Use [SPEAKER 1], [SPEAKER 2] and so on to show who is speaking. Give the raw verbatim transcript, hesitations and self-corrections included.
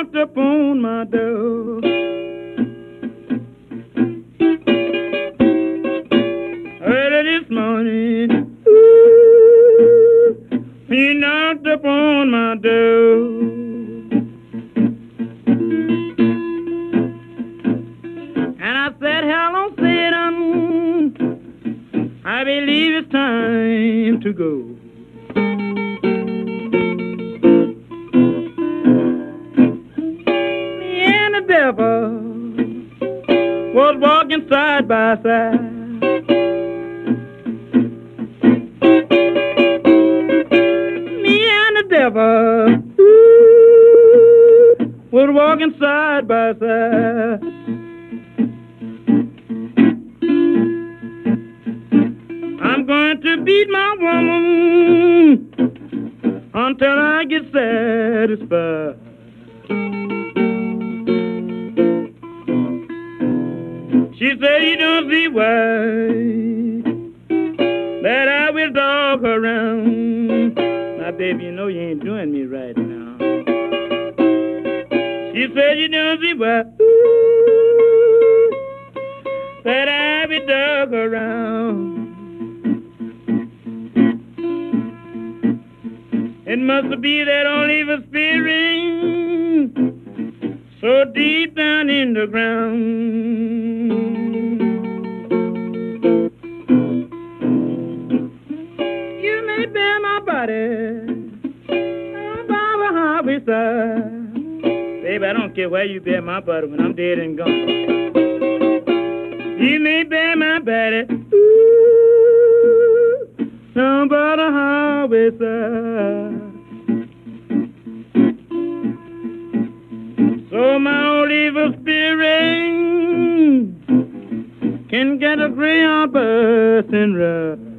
[SPEAKER 1] knocked upon my door. Early this morning, ooh, he knocked upon my door. And I said, hello, Satan, I believe it's time to go. Me and the devil was walking side by side. Me and the devil, ooh, was walking side by side. I'm going to beat my woman until I get satisfied. She said, you don't see why that I will dog her around. Now, baby, you know you ain't doing me right now. She said, you don't see why ooh, that I will dog her around. It must be that old evil spirit so deep down in the ground. You may bear my body by the highway side. Baby, I don't care where you bear my body when I'm dead and gone. You may bear my body ooh, down by the highway side. So my old evil spirit can get a gray on bus and ride.